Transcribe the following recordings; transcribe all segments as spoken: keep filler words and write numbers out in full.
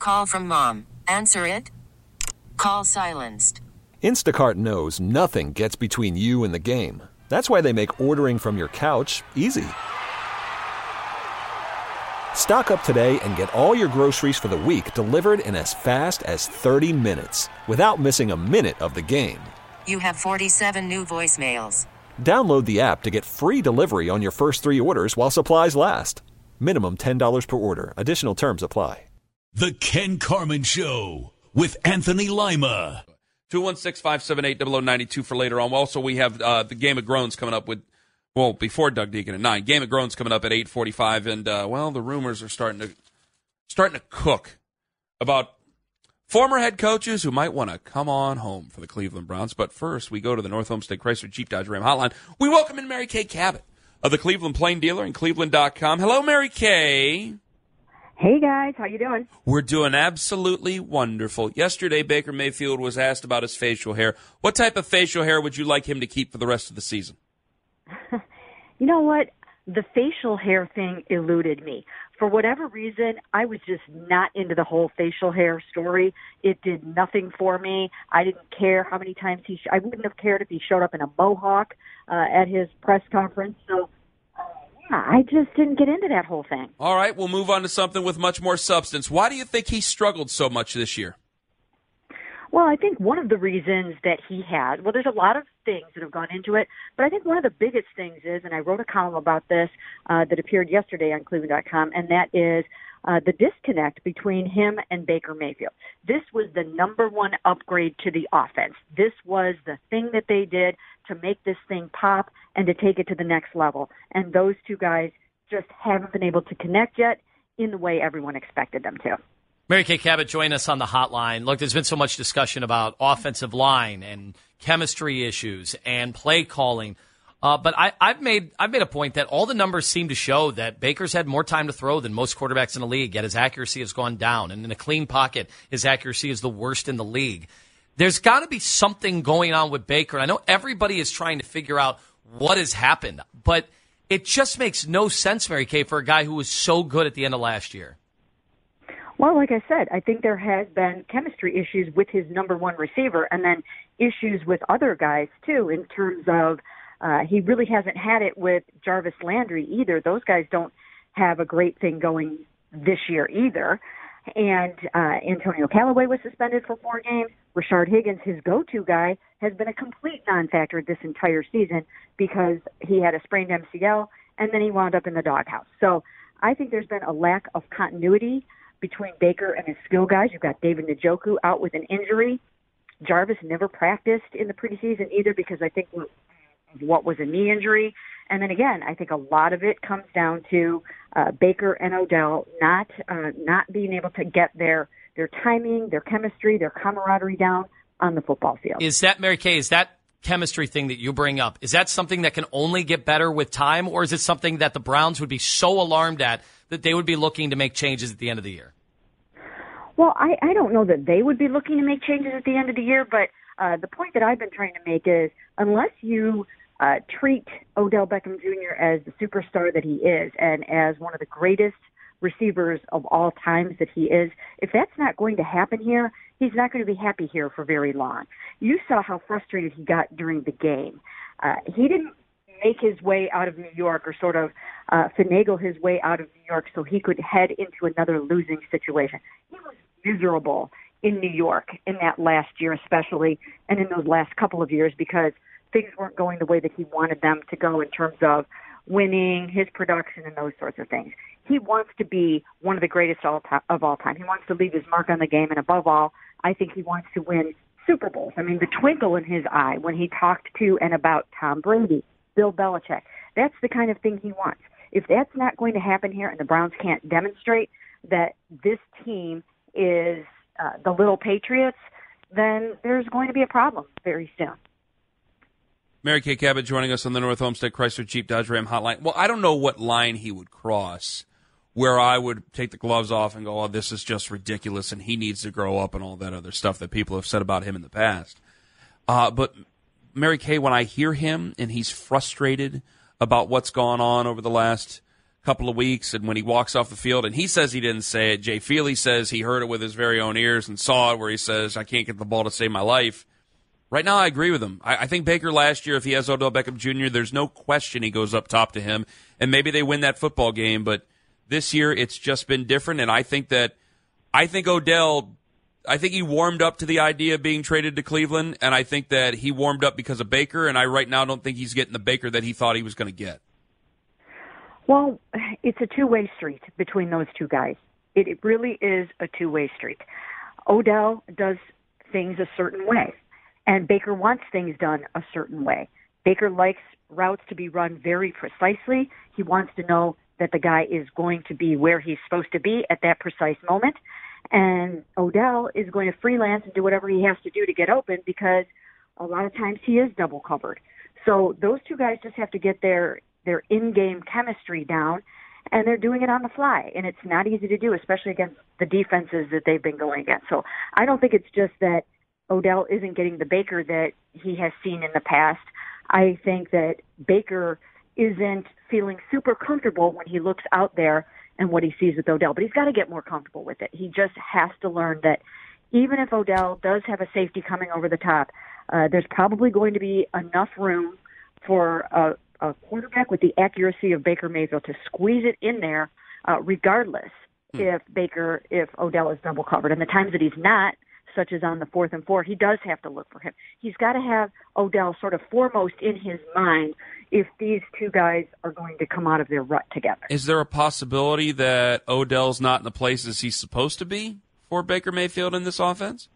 Call from mom. Answer it. Call silenced. Instacart knows nothing gets between you and the game. That's why they make ordering from your couch easy. Stock up today and get all your groceries for the week delivered in as fast as thirty minutes without missing a minute of the game. You have forty-seven new voicemails. Download the app to get free delivery on your first three orders while supplies last. Minimum ten dollars per order. Additional terms apply. The Ken Carman Show with Anthony Lima. two one six, five seven eight, zero zero nine two for later on. Also, we have uh, the Game of Groans coming up with, well, before Doug Deacon at nine. Game of Groans coming up at eight forty-five, and, uh, well, the rumors are starting to starting to cook about former head coaches who might want to come on home for the Cleveland Browns. But first, we go to the North Homestead Chrysler Jeep Dodge Ram hotline. We welcome in Mary Kay Cabot of the Cleveland Plain Dealer and Cleveland dot com. Hello, Mary Kay. Hey, guys. How you doing? We're doing absolutely wonderful. Yesterday, Baker Mayfield was asked about his facial hair. What type of facial hair would you like him to keep for the rest of the season? You know what? The facial hair thing eluded me. For whatever reason, I was just not into the whole facial hair story. It did nothing for me. I didn't care how many times he sh- – I wouldn't have cared if he showed up in a mohawk uh, at his press conference. So, yeah, I just didn't get into that whole thing. All right, we'll move on to something with much more substance. Why do you think he struggled so much this year? Well, I think one of the reasons that he had, well, there's a lot of things that have gone into it, but I think one of the biggest things is, and I wrote a column about this uh, that appeared yesterday on Cleveland dot com, and that is uh, the disconnect between him and Baker Mayfield. This was the number one upgrade to the offense. This was the thing that they did to make this thing pop and to take it to the next level. And those two guys just haven't been able to connect yet in the way everyone expected them to. Mary Kay Cabot, join us on the hotline. Look, there's been so much discussion about offensive line and chemistry issues and play calling. Uh, but I, I've made I've made a point that all the numbers seem to show that Baker's had more time to throw than most quarterbacks in the league, yet his accuracy has gone down. And in a clean pocket, his accuracy is the worst in the league. There's got to be something going on with Baker. I know everybody is trying to figure out what has happened, but it just makes no sense, Mary Kay, for a guy who was so good at the end of last year. Well, like I said, I think there has been chemistry issues with his number one receiver and then issues with other guys, too, in terms of uh, he really hasn't had it with Jarvis Landry either. Those guys don't have a great thing going this year either. And uh, Antonio Callaway was suspended for four games. Rashard Higgins, his go-to guy, has been a complete non-factor this entire season because he had a sprained M C L and then he wound up in the doghouse. So I think there's been a lack of continuity between Baker and his skill guys. You've got David Njoku out with an injury. Jarvis never practiced in the preseason either because I think what was a knee injury. And then again, I think a lot of it comes down to uh, Baker and Odell not uh, not being able to get their their timing, their chemistry, their camaraderie down on the football field. Is that, Mary Kay, is that chemistry thing that you bring up, is that something that can only get better with time, or is it something that the Browns would be so alarmed at that they would be looking to make changes at the end of the year? Well, I, I don't know that they would be looking to make changes at the end of the year, but uh, the point that I've been trying to make is unless you uh, treat Odell Beckham Junior as the superstar that he is and as one of the greatest receivers of all times that he is, if that's not going to happen here, he's not going to be happy here for very long. You saw how frustrated he got during the game. Uh, he didn't make his way out of New York or sort of uh, finagle his way out of New York so he could head into another losing situation. He was miserable in New York in that last year especially, and in those last couple of years because things weren't going the way that he wanted them to go in terms of winning, his production, and those sorts of things. He wants to be one of the greatest all time, of all time. He wants to leave his mark on the game, and above all, I think he wants to win Super Bowls. I mean, the twinkle in his eye when he talked to and about Tom Brady, Bill Belichick, that's the kind of thing he wants. If that's not going to happen here and the Browns can't demonstrate that this team is uh, the little Patriots, then there's going to be a problem very soon. Mary Kay Cabot joining us on the North Homestead Chrysler Jeep Dodge Ram hotline. Well, I don't know what line he would cross where I would take the gloves off and go, oh, this is just ridiculous and he needs to grow up and all that other stuff that people have said about him in the past. Uh, but, Mary Kay, when I hear him and he's frustrated about what's gone on over the last couple of weeks, and when he walks off the field, and he says he didn't say it. Jay Feely says he heard it with his very own ears and saw it, where he says, I can't get the ball to save my life. Right now, I agree with him. I, I think Baker last year, if he has Odell Beckham Junior, there's no question he goes up top to him, and maybe they win that football game. But this year, it's just been different, and I think that I think Odell, I think he warmed up to the idea of being traded to Cleveland, and I think that he warmed up because of Baker, and I right now don't think he's getting the Baker that he thought he was going to get. Well, it's a two-way street between those two guys. It, it really is a two-way street. Odell does things a certain way, and Baker wants things done a certain way. Baker likes routes to be run very precisely. He wants to know that the guy is going to be where he's supposed to be at that precise moment. And Odell is going to freelance and do whatever he has to do to get open, because a lot of times he is double covered. So those two guys just have to get their, their in-game chemistry down, and they're doing it on the fly. And it's not easy to do, especially against the defenses that they've been going against. So I don't think it's just that Odell isn't getting the Baker that he has seen in the past. I think that Baker isn't feeling super comfortable when he looks out there and what he sees with Odell. But he's got to get more comfortable with it. He just has to learn that even if Odell does have a safety coming over the top, uh, there's probably going to be enough room for a, a quarterback with the accuracy of Baker Mayfield to squeeze it in there, uh, regardless hmm. if Baker, if Odell is double covered. And the times that he's not, such as on the fourth and four, he does have to look for him. He's got to have Odell sort of foremost in his mind if these two guys are going to come out of their rut together. Is there a possibility that Odell's not in the places he's supposed to be for Baker Mayfield in this offense?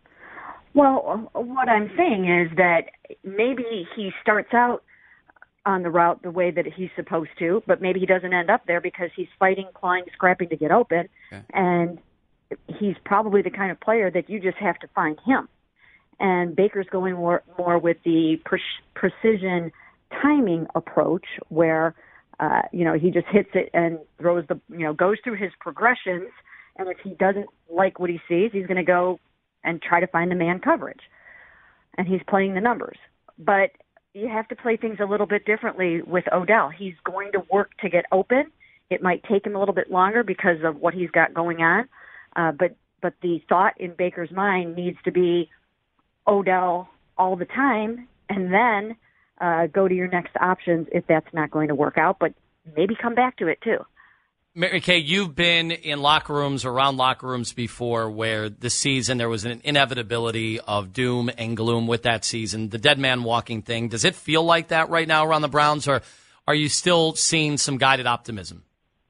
Well, what I'm saying is that maybe he starts out on the route the way that he's supposed to, but maybe he doesn't end up there because he's fighting, clawing, scrapping to get open, okay. and he's probably the kind of player that you just have to find him. And Baker's going more, more with the pre- precision timing approach where, uh, you know, he just hits it and throws the, you know, goes through his progressions. And if he doesn't like what he sees, he's going to go and try to find the man coverage. And he's playing the numbers. But you have to play things a little bit differently with Odell. He's going to work to get open. It might take him a little bit longer because of what he's got going on. Uh, but but the thought in Baker's mind needs to be Odell all the time, and then uh, go to your next options if that's not going to work out. But maybe come back to it too. Mary Kay, you've been in locker rooms, around locker rooms before, where this season there was an inevitability of doom and gloom with that season. The dead man walking thing. Does it feel like that right now around the Browns, or are you still seeing some guided optimism?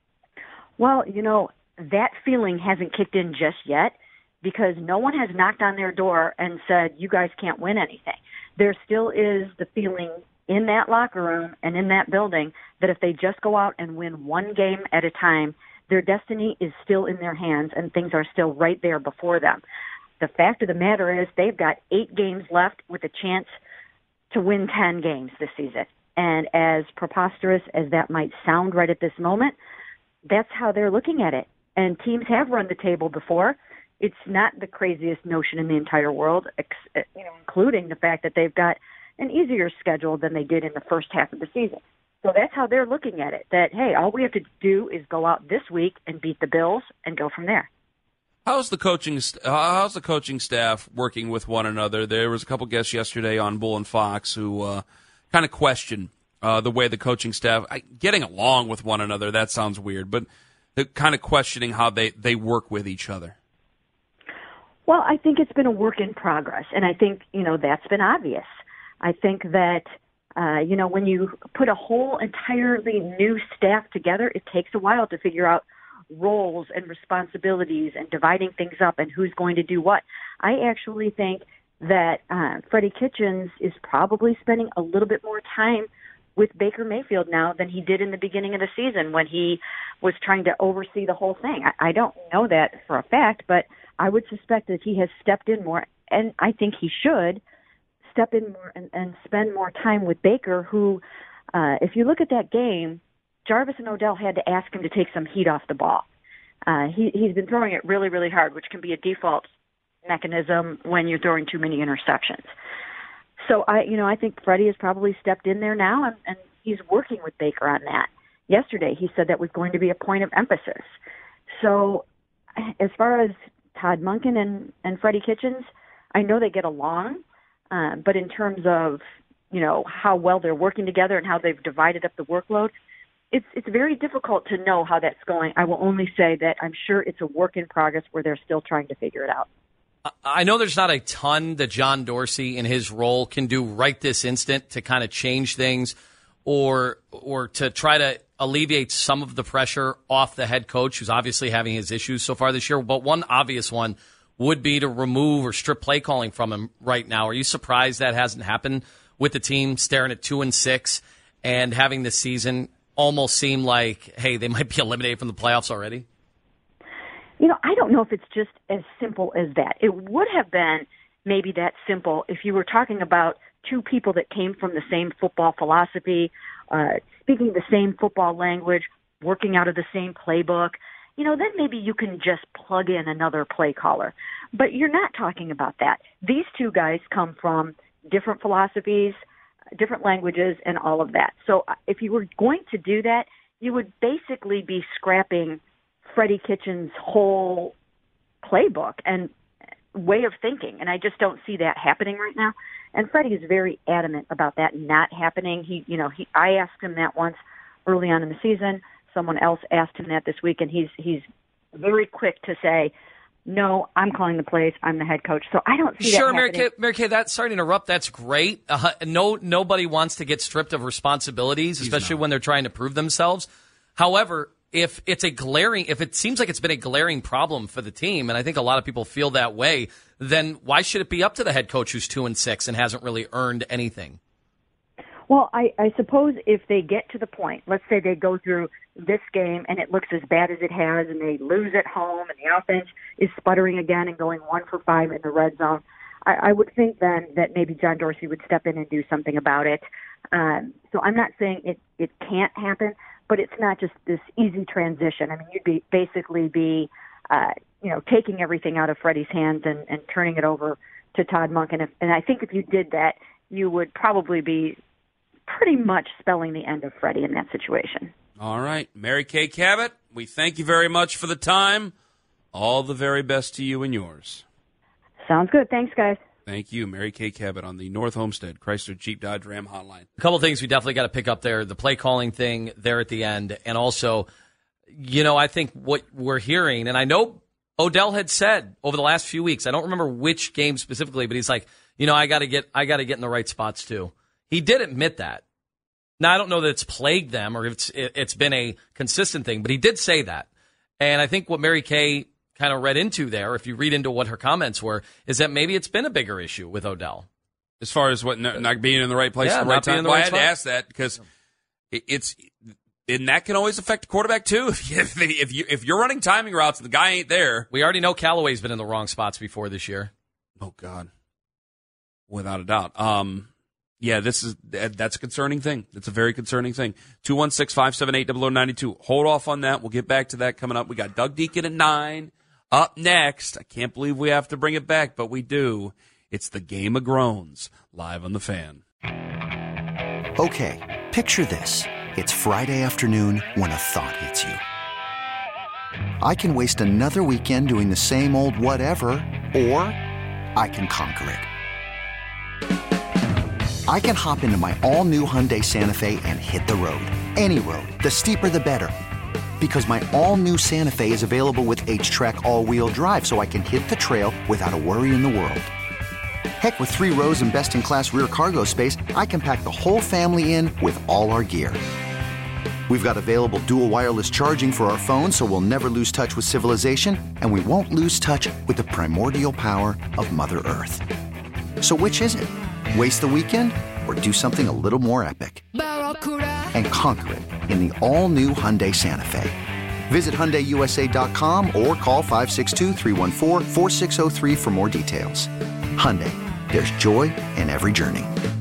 Well, you know, that feeling hasn't kicked in just yet because no one has knocked on their door and said, you guys can't win anything. There still is the feeling in that locker room and in that building that if they just go out and win one game at a time, their destiny is still in their hands and things are still right there before them. The fact of the matter is they've got eight games left with a chance to win ten games this season. And as preposterous as that might sound right at this moment, that's how they're looking at it. And teams have run the table before. It's not the craziest notion in the entire world, you know, including the fact that they've got an easier schedule than they did in the first half of the season. So that's how they're looking at it, that, hey, all we have to do is go out this week and beat the Bills and go from there. How's the coaching How's the coaching staff working with one another? There was a couple guests yesterday on Bull and Fox who uh, kind of questioned uh, the way the coaching staff, I, getting along with one another, that sounds weird, but they're kind of questioning how they, they work with each other. Well, I think it's been a work in progress, and I think, you know, that's been obvious. I think that, uh, you know, when you put a whole entirely new staff together, it takes a while to figure out roles and responsibilities and dividing things up and who's going to do what. I actually think that uh, Freddie Kitchens is probably spending a little bit more time with Baker Mayfield now than he did in the beginning of the season when he was trying to oversee the whole thing. I, I don't know that for a fact, but I would suspect that he has stepped in more, and I think he should step in more and, and spend more time with Baker, who, uh, if you look at that game, Jarvis and Odell had to ask him to take some heat off the ball. Uh, he, he's been throwing it really, really hard, which can be a default mechanism when you're throwing too many interceptions. So I, you know, I think Freddie has probably stepped in there now, and, and he's working with Baker on that. yesterday he said that was going to be a point of emphasis. So as far as Todd Monken and, and Freddie Kitchens, I know they get along, uh, but in terms of, you know, how well they're working together and how they've divided up the workload, it's it's very difficult to know how that's going. I will only say that I'm sure it's a work in progress where they're still trying to figure it out. I know there's not a ton that John Dorsey in his role can do right this instant to kind of change things or or to try to alleviate some of the pressure off the head coach, who's obviously having his issues so far this year. But one obvious one would be to remove or strip play calling from him right now. Are you surprised that hasn't happened with the team staring at two and six and having the season almost seem like, hey, they might be eliminated from the playoffs already? You know, I don't know if it's just as simple as that. It would have been maybe that simple if you were talking about two people that came from the same football philosophy, uh, speaking the same football language, working out of the same playbook. You know, then maybe you can just plug in another play caller. But you're not talking about that. These two guys come from different philosophies, different languages, and all of that. So if you were going to do that, you would basically be scrapping Freddie Kitchens' whole playbook and way of thinking, and I just don't see that happening right now. And Freddie is very adamant about that not happening. He, you know, he I asked him that once early on in the season. Someone else asked him that this week, and he's he's very quick to say, no, I'm calling the plays. I'm the head coach. So I don't see sure, that happening. Sure, Mary Kay, that's, sorry to interrupt. That's great. Uh, no, nobody wants to get stripped of responsibilities, especially when they're trying to prove themselves. However, if it's a glaring, if it seems like it's been a glaring problem for the team, and I think a lot of people feel that way, then why should it be up to the head coach who's two and six and hasn't really earned anything? Well, I, I suppose if they get to the point, let's say they go through this game and it looks as bad as it has and they lose at home and the offense is sputtering again and going one for five in the red zone, I, I would think then that maybe John Dorsey would step in and do something about it. Um, so I'm not saying it, it can't happen, but it's not just this easy transition. I mean, you'd be basically be, uh, you know, taking everything out of Freddie's hands and, and turning it over to Todd Monken. And, and I think if you did that, you would probably be pretty much spelling the end of Freddie in that situation. All right. Mary Kay Cabot, we thank you very much for the time. All the very best to you and yours. Sounds good. Thanks, guys. Thank you, Mary Kay Cabot on the North Homestead Chrysler Jeep Dodge Ram hotline. A couple things we definitely got to pick up there. The play calling thing there at the end. And also, you know, I think what we're hearing, and I know Odell had said over the last few weeks, I don't remember which game specifically, but he's like, you know, I got to get, I got to get in the right spots too. He did admit that. Now, I don't know that it's plagued them or if it's it's been a consistent thing, but he did say that. And I think what Mary Kay kind of read into there, if you read into what her comments were, is that maybe it's been a bigger issue with Odell. As far as what not being in the right place yeah, at the right time? The well, right I had spot. to ask that because it's and that can always affect the quarterback too. If they, if you if you're running timing routes and the guy ain't there, we already know Callaway's been in the wrong spots before this year. Oh God, without a doubt. Um. Yeah, this is that's a concerning thing. It's a very concerning thing. two one six, five seven eight, zero zero nine two. Hold off on that. We'll get back to that coming up. We got Doug Deacon at nine. Up next, I can't believe we have to bring it back, but we do. It's the Game of Groans, live on The Fan. Okay, picture this. It's Friday afternoon when a thought hits you. I can waste another weekend doing the same old whatever, or I can conquer it. I can hop into my all-new Hyundai Santa Fe and hit the road. Any road. The steeper, the better. Because my all-new Santa Fe is available with H-Track all-wheel drive, so I can hit the trail without a worry in the world. Heck, with three rows and best-in-class rear cargo space, I can pack the whole family in with all our gear. We've got available dual wireless charging for our phones, so we'll never lose touch with civilization, and we won't lose touch with the primordial power of Mother Earth. So which is it? Waste the weekend or do something a little more epic? And conquer it in the all-new Hyundai Santa Fe. Visit Hyundai U S A dot com or call five six two, three one four, four six zero three for more details. Hyundai, there's joy in every journey.